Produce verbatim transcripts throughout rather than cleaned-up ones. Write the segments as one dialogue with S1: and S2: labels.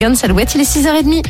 S1: Alouette, il est six heures trente.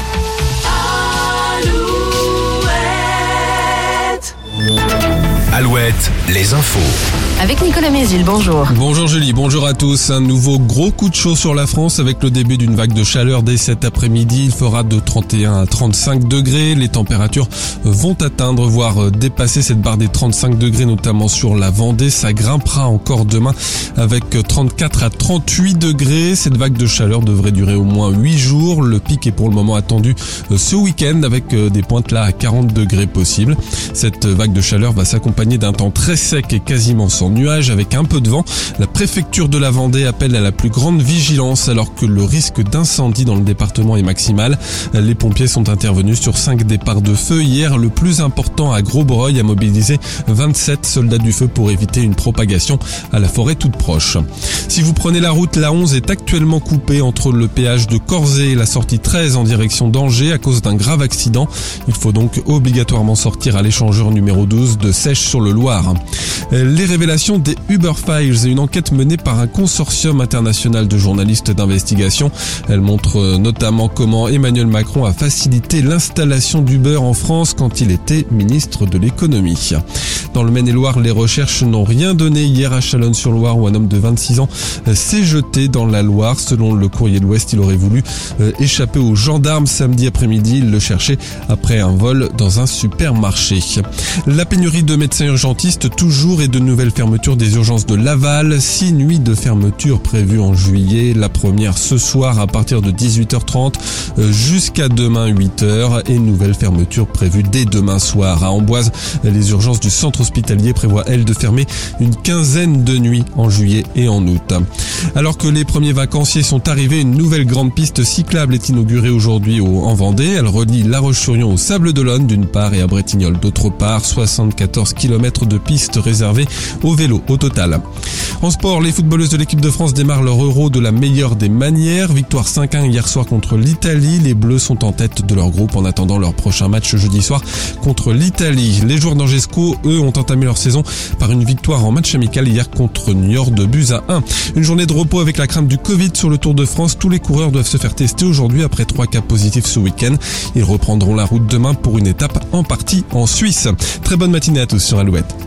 S2: Alouette, les infos.
S1: Avec Nicolas Mézil, bonjour.
S3: Bonjour Julie, bonjour à tous. Un nouveau gros coup de chaud sur la France avec le début d'une vague de chaleur dès cet après-midi. Il fera de trente et un à trente-cinq degrés. Les températures vont atteindre, voire dépasser cette barre des trente-cinq degrés, notamment sur la Vendée. Ça grimpera encore demain avec trente-quatre à trente-huit degrés. Cette vague de chaleur devrait durer au moins huit jours. Le pic est pour le moment attendu ce week-end avec des pointes là à quarante degrés possibles. Cette vague de chaleur va s'accompagner d'un temps très sec et quasiment sans nuages avec un peu de vent. La préfecture de la Vendée appelle à la plus grande vigilance alors que le risque d'incendie dans le département est maximal. Les pompiers sont intervenus sur cinq départs de feu. Hier, le plus important à Grosbreuil a mobilisé vingt-sept soldats du feu pour éviter une propagation à la forêt toute proche. Si vous prenez la route, la onze est actuellement coupée entre le péage de Corzé et la sortie treize en direction d'Angers à cause d'un grave accident. Il faut donc obligatoirement sortir à l'échangeur numéro douze de Seiche-sur-le-Loir. Les révélations des Uber Files et une enquête menée par un consortium international de journalistes d'investigation. Elle montre notamment comment Emmanuel Macron a facilité l'installation d'Uber en France quand il était ministre de l'économie. Dans le Maine-et-Loire, les recherches n'ont rien donné hier à Chalonnes-sur-Loire où un homme de vingt-six ans s'est jeté dans la Loire. Selon le Courrier de l'Ouest, il aurait voulu échapper aux gendarmes samedi après-midi. Il le cherchait après un vol dans un supermarché. La pénurie de médecins urgentistes toujours et de nouvelles fermetures des urgences de Laval. Six nuits de fermeture prévues en juillet. La première ce soir à partir de dix-huit heures trente jusqu'à demain huit heures et nouvelle fermeture prévue dès demain soir. À Amboise, les urgences du centre hospitalier prévoient, elles, de fermer une quinzaine de nuits en juillet et en août. Alors que les premiers vacanciers sont arrivés, une nouvelle grande piste cyclable est inaugurée aujourd'hui en Vendée. Elle relie La Roche-sur-Yon au Sables-d'Olonne d'une part et à Bretignolles d'autre part. soixante-quatorze kilomètres de pistes réservées au vélo au total. En sport, les footballeuses de l'équipe de France démarrent leur Euro de la meilleure des manières. Victoire cinq un hier soir contre l'Italie. Les Bleus sont en tête de leur groupe en attendant leur prochain match jeudi soir contre l'Italie. Les joueurs d'Angesco, eux, ont entamé leur saison par une victoire en match amical hier contre Niort de buts à un. Une journée de repos avec la crainte du Covid sur le Tour de France. Tous les coureurs doivent se faire tester aujourd'hui après trois cas positifs ce week-end. Ils reprendront la route demain pour une étape en partie en Suisse. Très bonne matinée à tous sur Alouette.